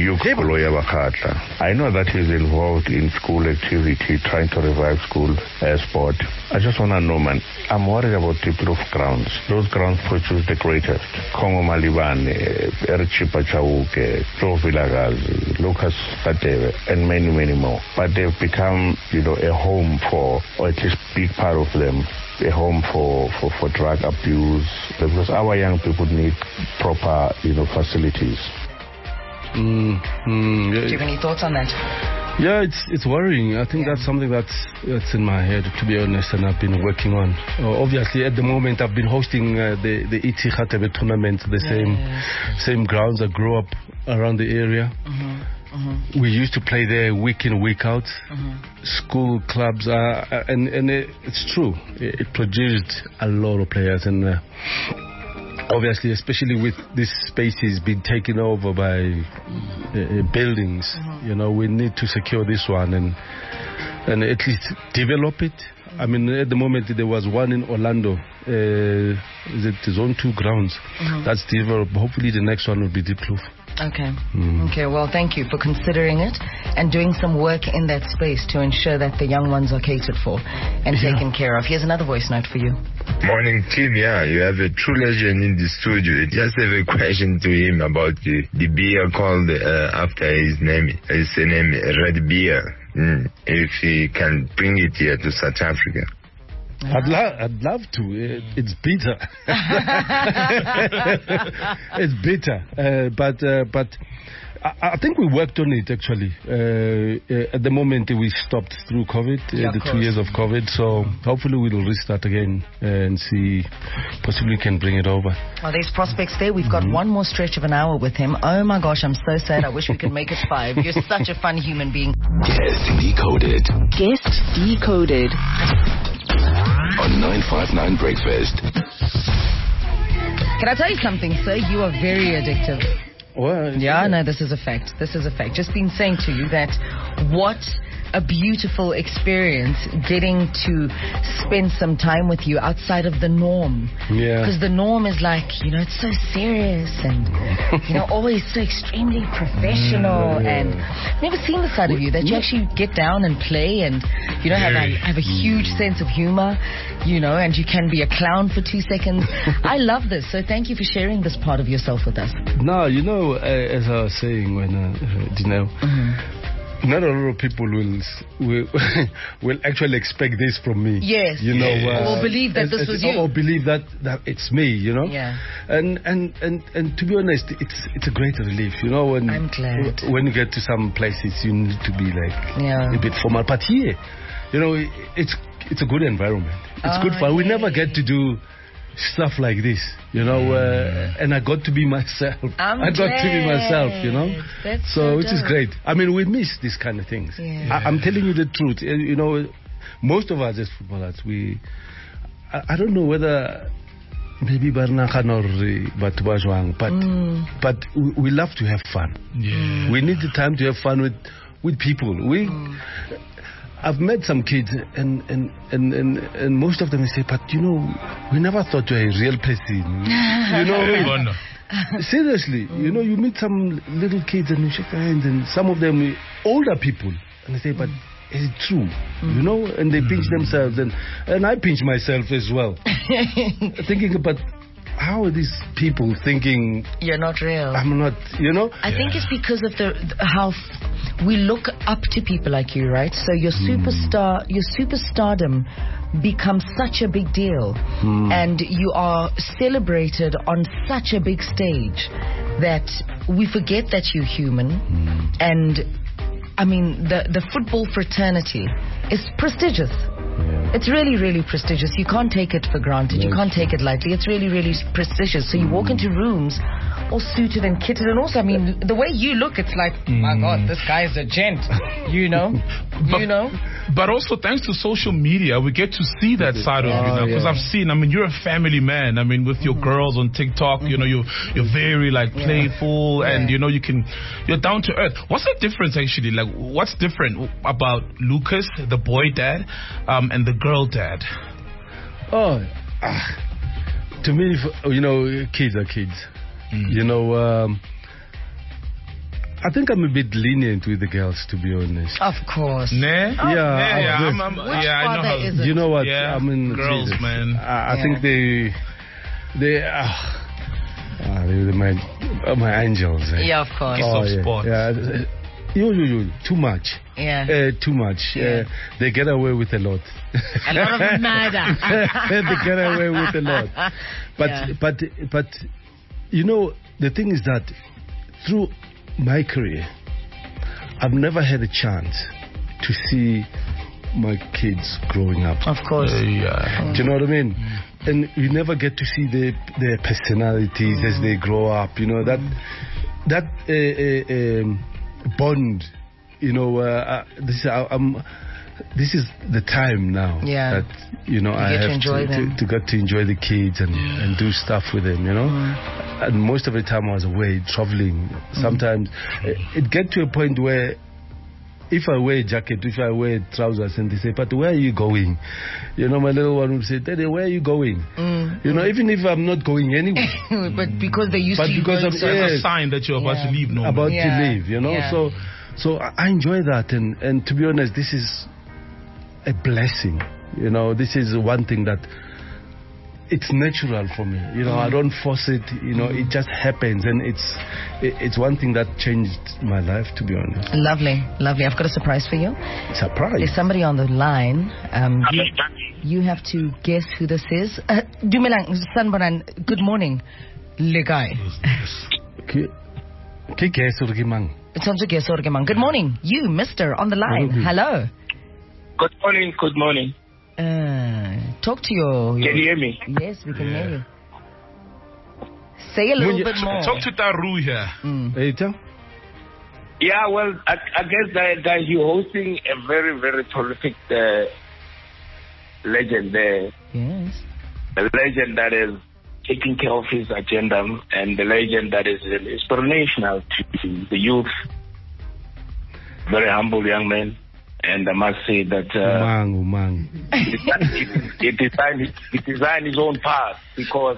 I know that he's involved in school activity, trying to revive school uh, sport. I just want to know, man, I'm worried about people of grounds. Those grounds produce the greatest. Kongo Malibane, Erichipa Chauke, Joe Vilagazi, Lucas Katebe, and many, many more. But they've become, you know, a home for, or at least big part of them, a home for, for, for drug abuse, because our young people need proper, you know, facilities. Mm, mm, Do you have any thoughts on that? Yeah, it's it's worrying. I think yeah. that's something that's that's in my head, to be honest, and I've been working on. Uh, obviously, at the moment, I've been hosting uh, the the E T Khatebe tournament, the yeah, same yeah, yeah. same grounds. I grew up around the area. Mm-hmm. Mm-hmm. We used to play there week in, week out. Mm-hmm. School clubs, uh, and and it, it's true. It, it produced a lot of players, and uh, obviously, especially with these spaces being taken over by uh, buildings, mm-hmm. you know, we need to secure this one and and at least develop it. I mean, at the moment there was one in Orlando. Uh, it is on two grounds. Mm-hmm. That's developed. Hopefully, the next one will be Diepkloof. Okay. Mm. Okay, well, thank you for considering it and doing some work in that space to ensure that the young ones are catered for and yeah. taken care of. Here's another voice note for you. Morning, team. Yeah, you have a true legend in the studio. Just have a question to him about the, the beer called uh, after his name. His name, Red Beer. Mm. If he can bring it here to South Africa. I'd, lo- I'd love to. It, it's bitter. It's bitter. Uh, but uh, but I, I think we worked on it actually. Uh, uh, at the moment, we stopped through COVID, uh, Yeah, of the two course. years of COVID. So hopefully, we'll restart again and see, possibly can bring it over. Oh, there's prospects there. We've got one more stretch of an hour with him. Oh my gosh, I'm so sad. I wish we could make it five. You're such a fun human being. Guest Decoded Guest Decoded. on nine five nine Breakfast. Can I tell you something, sir? You are very addictive. Well, Yeah, no, this is a fact. This is a fact. Just been saying to you that what a beautiful experience getting to spend some time with you outside of the norm. Yeah. Because the norm is like, you know, it's so serious and, you know, always so extremely professional. And I've never seen the side of you that you actually get down and play and, you know, have a, have a huge sense of humor, you know, and you can be a clown for two seconds. I love this. So thank you for sharing this part of yourself with us. No, you know, uh, as I was saying when, uh, uh, you know, not a lot of people will will, will actually expect this from me. Yes. You know, uh, Or believe that as- this as- was you. Or believe that, that it's me, you know. Yeah. And, and and and to be honest, it's it's a great relief, you know. When I'm glad. when you get to some places, you need to be like Yeah. a bit formal. But here, you know, it- it's it's a good environment. It's Oh, good fun. We never yay. get to do stuff like this, you know, uh, and I got to be myself. I'm I got to be myself, you know. glad. That's so so which is dope. great. I mean, we miss these kind of things. Yeah. I, I'm telling you the truth. Uh, You know, most of us as footballers, we, I, I don't know whether maybe Barnakan or uh, Batubajwang, but Mm. but we, we love to have fun. Yeah. We need the time to have fun with with people. We. Mm. I've met some kids, and, and, and, and, and most of them say, but you know, we never thought you were a real person. You know what I mean? Bono. Seriously, you know, you meet some little kids and you shake hands, and some of them older people, and they say, but is it true? You know, and they pinch themselves, and, and I pinch myself as well. Thinking about how are these people thinking You're not real. I'm not, you know? I think it's because of the th- how f- we look up to people like you, right? So your superstar, your superstardom becomes such a big deal, and you are celebrated on such a big stage that we forget that you're human. And I mean, the the football fraternity is prestigious. It's really, really prestigious. You can't take it for granted. You can't take it lightly. It's really, really prestigious. So you walk into rooms all suited and kitted. And also, I mean, the way you look, it's like, my God, this guy is a gent. You know? But, you know? But also, thanks to social media, we get to see that side of you now. Because yeah. I've seen, I mean, you're a family man. I mean, with your girls on TikTok, you know, you're, you're very, like, playful and, you know, you can, you're down to earth. What's the difference, actually? Like, what's different about Lucas, the boy dad, um, and the girl dad? Oh, ah, to me, if- you know, kids are kids. You know, um, I think I'm a bit lenient with the girls, to be honest. Of course. Nah? Yeah, yeah, yeah, I've- I'm, I'm, Which yeah, I know father how. is it? You know what? Yeah, I mean, girls, Jesus. man. I, I Yeah. think they, they, ah, ah, they, they're my, uh, my angels. Eh? Yeah, of course. Oh, Soft yeah, spots. yeah. You, you, you, too much. Yeah. Uh, too much. Yeah. Uh, they get away with a lot. A lot of murder. they get away with a lot. But, Yeah. but, but, you know, the thing is that through my career, I've never had a chance to see my kids growing up. Of course. Yeah. Do you know what I mean? And you never get to see their their personalities as they grow up. You know that that uh, uh, um, bond. You know, uh, uh, this uh, I'm. This is the time now Yeah. that you know You I get to have enjoy to, them. to, to get to enjoy the kids and, and do stuff with them. You know, and most of the time I was away traveling. Sometimes uh, it get to a point where if I wear a jacket, if I wear trousers, and they say, but where are you going? You know, my little one would say, Daddy, where are you going? Mm. You know, even if I'm not going anywhere. But because they used But to you because going of- so yeah. It's a sign that you're about Yeah. to leave, no? about Yeah. to leave, you know. Yeah. So, so I I enjoy that, and and to be honest, this is a blessing. You know, this is one thing that it's natural for me. You know, I don't force it. You know, it just happens, and it's it, it's one thing that changed my life, to be honest. Lovely, lovely. I've got a surprise for you. Surprise. There's somebody on the line. Um, you, you have to guess who this is. Uh, Dumelang, Sanbaran, good morning. Legai. Okay. Ke guess or ke mang? It's on to guess or Gemang. Good morning. You, mister, on the line. Good. Hello. Good morning, good morning. Uh, talk to your, your... Can you hear me? Yes, we can hear you. Say a little you- bit more. Talk to Taru here. Mm. Hey, tell. Yeah, well, I, I guess that, that you're hosting a very, very prolific uh, legend there. Yes. A legend that is taking care of his agenda, and the legend that is inspirational to the youth. Very humble young man. And I must say that uh, Umang, umang. he, designed, he designed his own path because,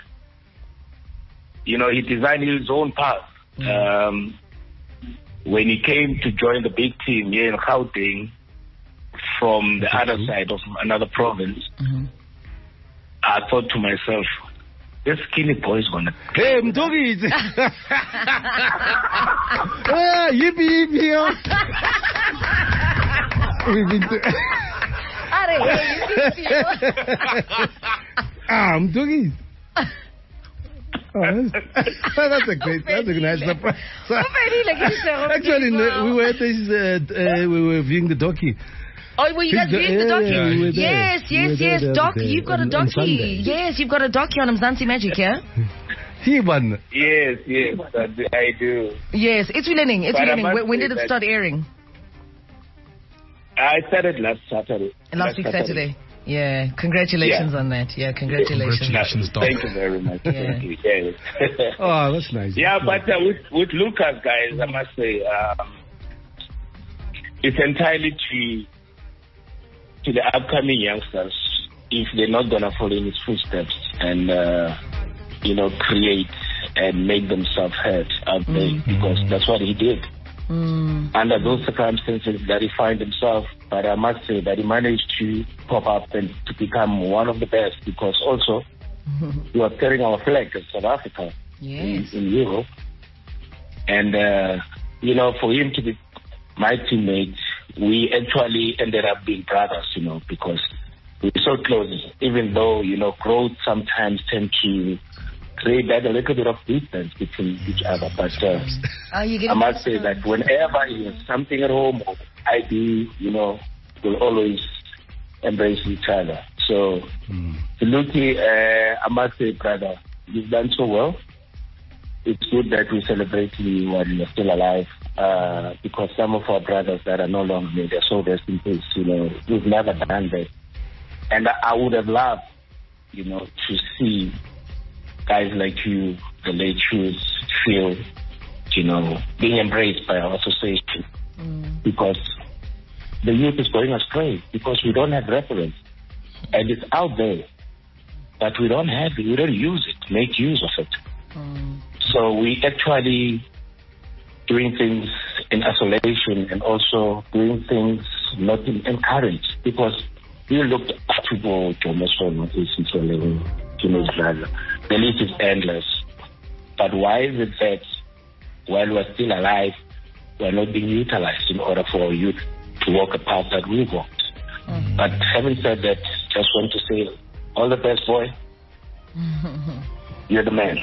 you know, he designed his own path. Um, when he came to join the big team here in Gauteng from the other side of another province, Mm-hmm. I thought to myself, this skinny boy is going to... Hey, Mdogis! Ah, yippee, yippee, yo. We've been to... Ah, Mdogis. Oh, that's, that's a great, that's a nice surprise. Actually, no, we were at this, uh, uh, we were viewing the donkey. Oh, well, you guys Yeah, viewed the donkey? yeah, we were there. Yes, We yes, were there yes. the other Doc, day you've got a on- on donkey. Sunday. Yes, you've got a donkey on Mzansi Magic, yeah? He won. Yes, yes, I do- I do. Yes, it's learning. It's But I learning. must When, when say did it that- start airing? I started last Saturday. Last week, Saturday. Yeah, congratulations Yeah. on that. Yeah, congratulations. Congratulations, Doc. Thank you very much. Yeah. Thank you. Yes. Oh, that's nice. Yeah, but uh, with, with Lucas, guys, I must say, um, it's entirely to to the upcoming youngsters if they're not gonna follow in his footsteps and uh, you know create and make themselves heard out there Mm. because that's what he did Mm. under those circumstances that he find himself. But I must say that he managed to pop up and to become one of the best because also he was carrying our flag as South Africa in, Yes. in Europe. And, uh, you know, for him to be my teammate, we actually ended up being brothers, you know, because we're so close, even though, you know, growth sometimes tend to create that a little bit of distance between each other. But uh, Are you I getting must say that whenever he has something at home or I do, you know, we'll always embrace each other. So, Mm. Luki, uh, I must say, brother, you've done so well. It's good that we celebrate you while you're still alive, uh, because some of our brothers that are no longer here, they're so rest in peace, you know, we've never done that. And I, I would have loved, you know, to see guys like you, the late Shoes, feel, you know, being embraced by our association. Mm. Because the youth is going astray, because we don't have reference. And it's out there, but we don't have it, we don't use it, make use of it. Mm. So we actually doing things in isolation and also doing things not in encouraged, because we looked up to go to Mosono, to know brother. The list is endless. But why is it that while we're still alive, we're not being utilized in order for our youth to walk a path that we walked? Mm. But having said that, just want to say, all the best, boy. You're the man.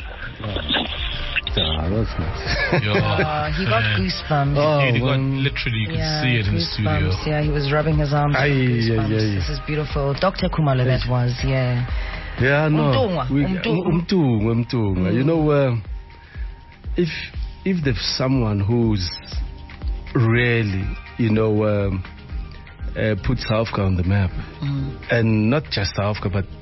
Ah, that's nice. Yo, Uh, he got man. goosebumps. Oh, Dude, you got, man. literally, you could Yeah, see it in the studio. goosebumps. Yeah, he was rubbing his arms. Aye, with aye, goosebumps. aye. This is beautiful. Doctor Kumalo, that was, yeah. Yeah, no. Umtungwa, We- umtungwa. umtungwa, umtungwa. You know, uh, if if there's someone who's really, you know, um, uh, put South Africa on the map, Mm. and not just South Africa, but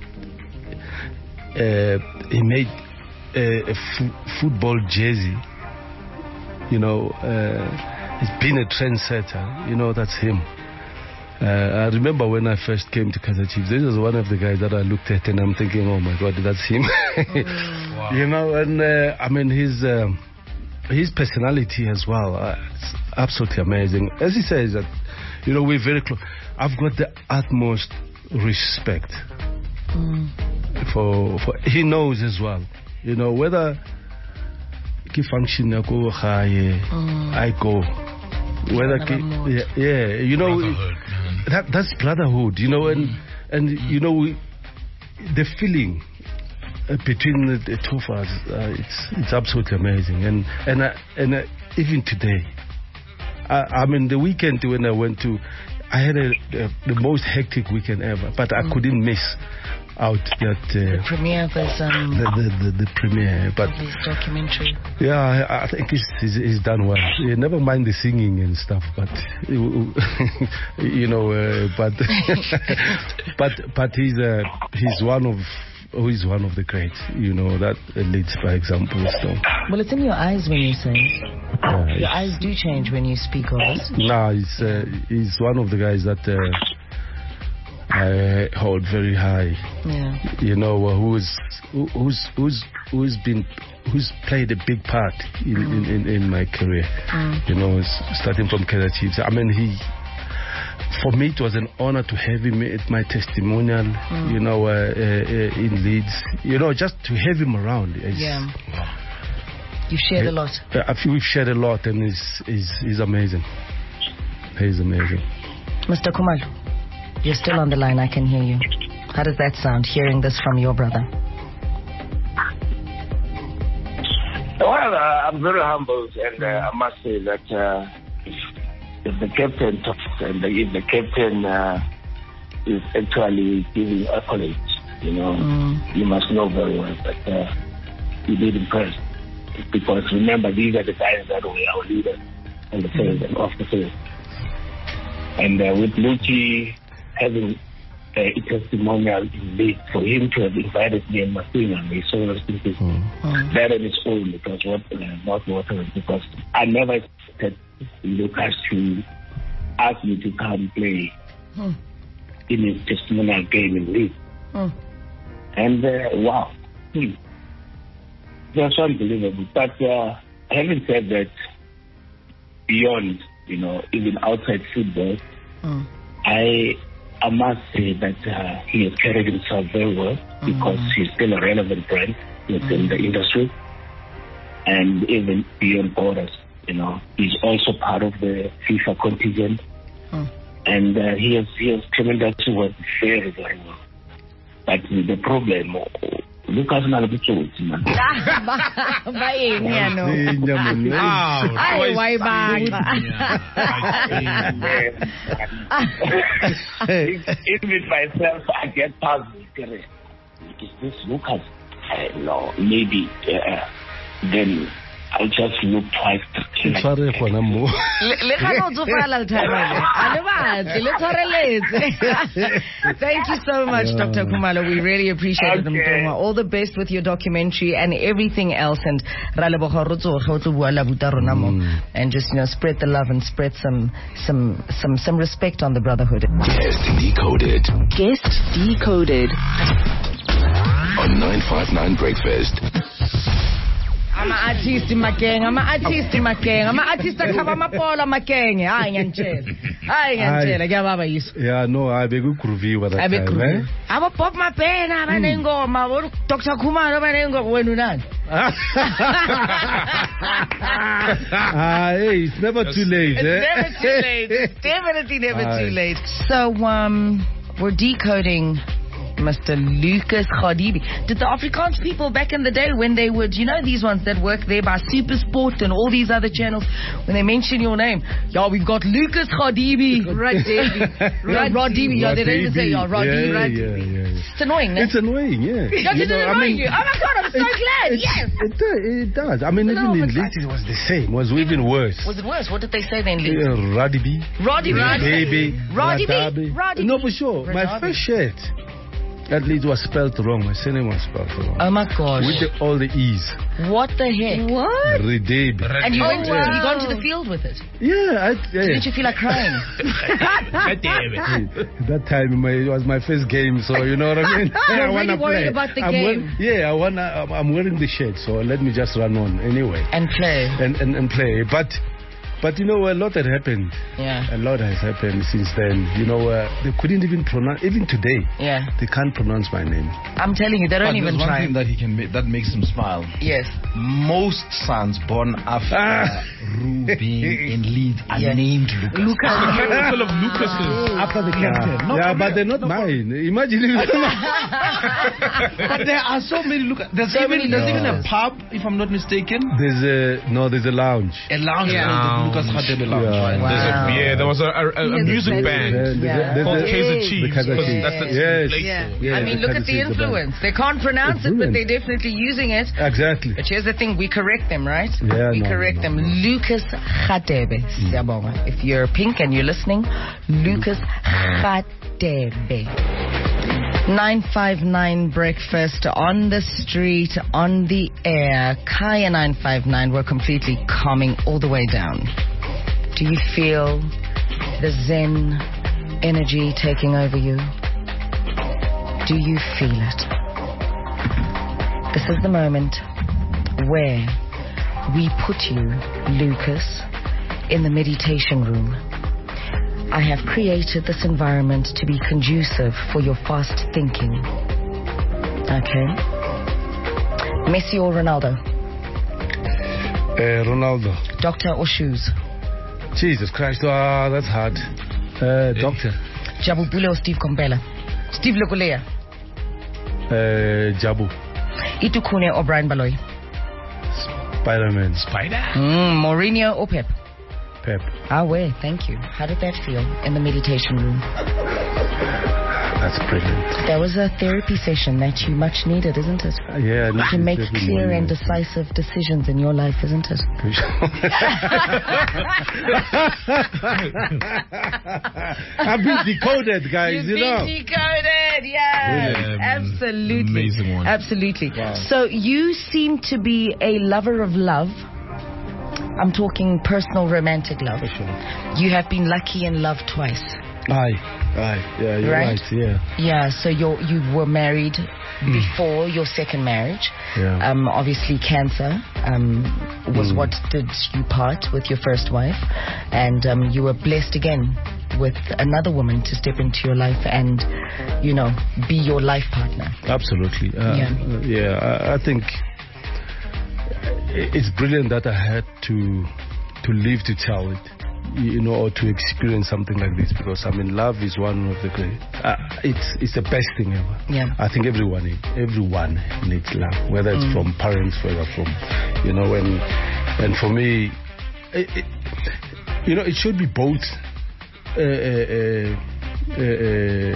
uh, he made a, a f- football jersey. You know, uh, he's been a trendsetter. You know, that's him. Uh, I remember when I first came to Kaizer Chiefs, this was one of the guys that I looked at and I'm thinking, oh my God, that's him. Wow. You know, and uh, I mean, his um, his personality as well, uh, it's absolutely amazing. As he says, that, you know, we're very close. I've got the utmost respect Mm. for, for, he knows as well, you know, whether ki function ya ko gae, Mm. I go. Whether ki, Brotherhood. yeah, yeah, you know, Brotherhood, man. that that's brotherhood, you know, and and you know we, the feeling uh, between the, the two of us, uh, it's it's absolutely amazing. And and uh, and uh, even today, I, I mean, the weekend when I went to, I had a, a, the most hectic weekend ever, but I mm. couldn't miss out that uh, the premiere of his um, the, the, the, the premiere, but his documentary. Yeah, I, I think he's, he's he's done well. Yeah, never mind the singing and stuff, but you know, uh, but but but he's uh, he's one of. Oh, he's one of the greats, you know, that leads by example. So. Well, it's in your eyes when you say it. Yeah, your eyes do change when you speak of it. No, he's, uh, he's one of the guys that uh, I hold very high. Yeah. You know, uh, who's, who's, who's, who's been, who's played a big part in, mm. in, in, in my career. Mm. You know, starting from Kaizer Chiefs. I mean, he... For me, it was an honor to have him at my testimonial, mm. you know, uh, uh, in Leeds. You know, just to have him around. Yeah. You've shared uh, a lot. I feel we've shared a lot, and he's, he's, he's amazing. He's amazing. Mister Khumalo, you're still on the line. I can hear you. How does that sound, hearing this from your brother? Well, uh, I'm very humbled, and uh, I must say that... Uh, If the captain talks and the, if the captain uh, is actually giving accolades, you know, mm. you must know very well that uh, you did impress. Because remember, these are the guys that were our leaders on the field and off the field. And uh, with Lucci having uh, a testimonial in Leeds, for him to have invited me and Martina, me so respected mm. that on its own, because what uh, not water, because I never expected Lucas to ask me to come play hmm. in his testimonial game in Leeds. Hmm. And uh, wow, hmm. that's unbelievable. But uh, having said that, beyond, you know, even outside football, hmm. I I must say that uh, he has carried himself very well hmm. because he's still a relevant brand within hmm. the industry and even beyond borders. You know, he's also part of the FIFA contingent, hmm. and uh, he has he has tremendously worked very very well. But the problem, Lucas Nalabuchoti, man. Even myself, I get puzzled. Is this Lucas? I don't know. Maybe uh, then. I'll just look twice. Thank you so much, yeah. Doctor Khumalo. We really appreciate okay. it. All the best with your documentary and everything else. And mm. and just, you know, spread the love and spread some some some some respect on the brotherhood. Guest Decoded. Guest Decoded. On nine five nine Breakfast. I'm an artist in my gang. I'm an artist in my gang. I'm an artist that cover my pole on my gang. I ain't chill. I ain't chill. I get baba is. Yeah, no, I be good kurvi with that. I be kurvi. I will pop my pen. I will then go. My Doctor Khumalo. I will go. When you not. Ah, hey, it's never too late. It's eh? never too late. It's definitely never Aye. too late. So, um, we're decoding Mister Lucas Radebe. Did the Afrikaans people back in the day, when they would, you know, these ones that work there by Supersport and all these other channels, when they mention your name, yeah, we've got Lucas Radebe. Radebe. Radebe. Yeah, they don't even say, yeah, Radebe. Yeah, yeah, yeah, yeah. It's annoying, no? It's annoying, yeah. Does it annoy I mean, you? Oh my God, I'm so glad. It, yes. It, it, it does. I mean, no, even in Leeds it was the same. It was even worse. Was it worse? What did they say then, Leeds? Yeah, Radebe. Radebe. Radebe. Radebe. Radebe. No, for sure. Radebe. My first shirt at least was spelled wrong. My surname was spelled wrong. Oh my gosh. With the, all the E's. What the heck? What? Radebe. And you oh, went to, wow. have you gone to the field with it? Yeah. I, yeah. Didn't you feel like crying? That time my, it was my first game, so you know what I mean? You're I really worried play. about the I'm game. Wearing, yeah, I wanna, I'm wearing the shirt, so let me just run on anyway. And play. And, and, and play. But But you know, a lot had happened. Yeah. A lot has happened since then. You know, uh, they couldn't even pronounce, even today. Yeah. They can't pronounce my name. I'm telling you, they don't But even there's one try. thing that he can make, that makes him smile. Yes. Most sons born after Ah. Rue being in lead are Yeah. named Lucas. Lucas. Full of Lucases. After the captain. No yeah, problem. but they're not mine. Imagine if But there are so many Lucas. There's So even many there's even a Lucas. pub, if I'm not mistaken. there's a no, there's a lounge. A lounge Yeah. called the Lucas Radebe Lounge. Yeah. Right? Wow. There's a, yeah, there was a, a, a, a Yes, music yes, band There's a- Yeah. there's called a- Kaiser the Chiefs. Kaiser because Chiefs. That's the Yes. place. Yeah. Yeah, I mean, the look Kaiser at the Chiefs, the band. influence. They can't pronounce It's it, but brilliant. they're definitely using it. Exactly. But here's the thing, we correct them, right? Yeah, we no, correct no, them. no. Lucas Radebe. Siyabonga. If you're pink and you're listening, Lucas Radebe. nine five nine Breakfast on the street, on the air. Kaya nine five nine, we're completely calming all the way down. Do you feel the Zen energy taking over you? Do you feel it? This is the moment where we put you, Lucas, in the meditation room. I have created this environment to be conducive for your fast thinking. Okay? Messi or Ronaldo? Uh, Ronaldo. Doctor or shoes? Jesus Christ, ah, that's hard. Uh, doctor. Jabu Bule or Steve Kompela? Steve Lukulea? Uh, Jabu. Itu Kune or Brian Baloy? Spider-Man. Spider? Mm, Mourinho or Pep? Pep. Ah, way, thank you. How did that feel in the meditation room? That's brilliant. That was a therapy session that you much needed, isn't it? Uh, yeah. To this make is every clear morning. and decisive decisions in your life, isn't it? I've been decoded, guys, You've you been know. decoded, yes. Brilliant. Absolutely. Amazing one. Absolutely. So you seem to be a lover of love. I'm talking personal romantic love. You have been lucky in love twice. Aye, aye, yeah, you're Right? right, yeah. Yeah, so you you were married before your second marriage. Yeah. Um, obviously, cancer um, was Mm. what did you part with your first wife, and um, you were blessed again with another woman to step into your life and, you know, be your life partner. Absolutely. Uh, Yeah. uh, yeah, I, I think it's brilliant that I had to to live to tell it, you know, or to experience something like this, because I mean, love is one of the great. Uh, it's it's the best thing ever. Yeah. I think everyone everyone needs love, whether it's Mm. from parents, whether from, you know, and and for me, it, it, you know, it should be both. Uh, uh, uh, uh,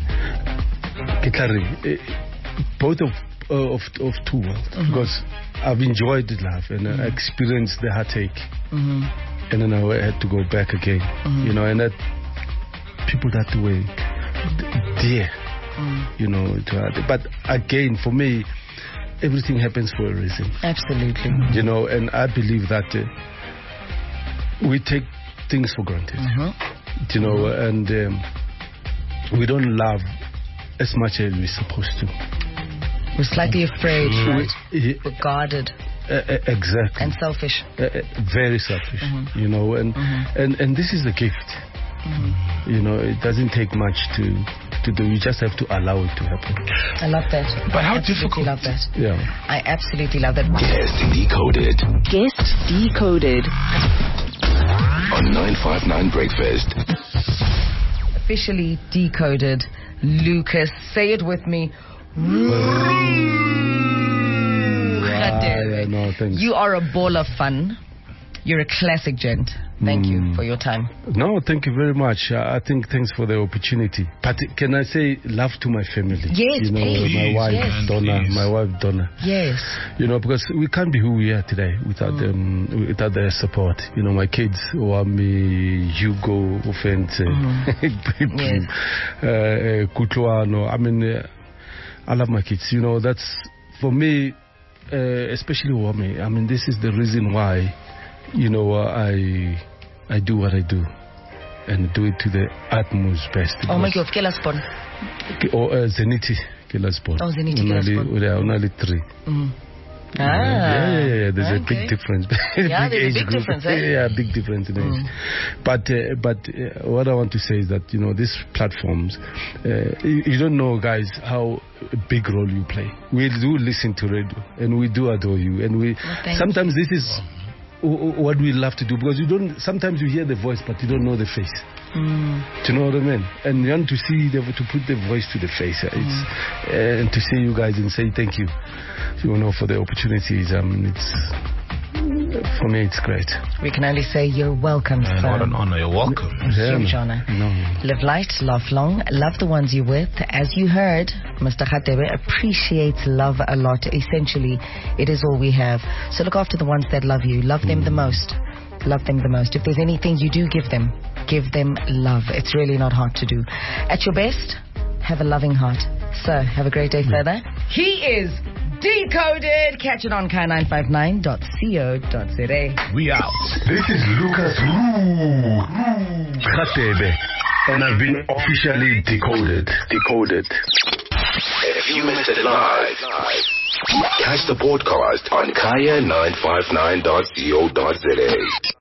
uh, both of of of two worlds, Mhm. because I've enjoyed the love and I experienced the heartache, Mm-hmm. and then I had to go back again, Mhm. you know, and that people that way, dear, Mm. you know, to her. But again, for me, everything happens for a reason, Absolutely. you know, and I believe that uh, we take things for granted, Mhm. you know, and um, we don't love as much as we're supposed to. We're slightly afraid, right? We- We're guarded Uh, uh, exactly. and selfish. Uh, uh, very selfish, Mhm. you know, and, Mhm. and and this is the gift, Mhm. you know. It doesn't take much to to do. You just have to allow it to happen. I love that. But how I absolutely difficult- love that. Yeah. I absolutely love that. Guest Decoded Guest Decoded. on nine five nine Breakfast. Officially decoded. Lucas, say it with me. Right, no, thanks. You are a ball of fun. You're a classic gent. Thank you Mm. for your time. No, thank you very much. Uh, I think thanks for the opportunity. But can I say love to my family? Yes, you know, please. my wife Yes. Donna, Please. my wife Donna. Yes. You know, because we can't be who we are today without Mm. them, without their support. You know, my kids, Wami, Hugo, Ufente, Mhm. Yes. uh, uh, Kutluano. I mean, uh, I love my kids. You know, that's for me, uh, especially Wami. I mean, this is the reason why, you know, uh, I I do what I do, and do it to the utmost best. Oh my God, Kela Spon. Or uh, Zeniti, Kilasport. Oh, Zeniti Kilasport. Only, only three. Mm. Ah, yeah, yeah, yeah, yeah. There's okay. a big difference. Yeah, big there's a age big group. difference, eh? Yeah, big difference in age. Mm. But uh, but uh, what I want to say is that, you know, these platforms, uh, you, you don't know, guys, how big role you play. We do listen to radio, and we do adore you, and we Well, sometimes this is w- what we love to do, because you don't. Sometimes you hear the voice, but you don't know the face. Mm. Do you know what I mean? And you want to see the, to put the voice to the face. uh, It's uh, and to see you guys and say thank you, you know, for the opportunities. Um, it's for me, it's great. We can only say you're welcome, Man, sir. what an honor. You're welcome. Yeah, Huge no. honor. No. Live light, laugh long, love the ones you're with. As you heard, Mister Radebe appreciates love a lot. Essentially, it is all we have. So look after the ones that love you. Love them the most. Love them the most. If there's anything you do give them, give them love. It's really not hard to do. At your best, have a loving heart. Sir, have a great day further. He is Decoded. Catch it on K nine five nine dot co dot za. We out. This is Lucas Radebe, and I've been officially decoded. Decoded. If you missed it live, catch the podcast on kaya nine five nine dot co dot za.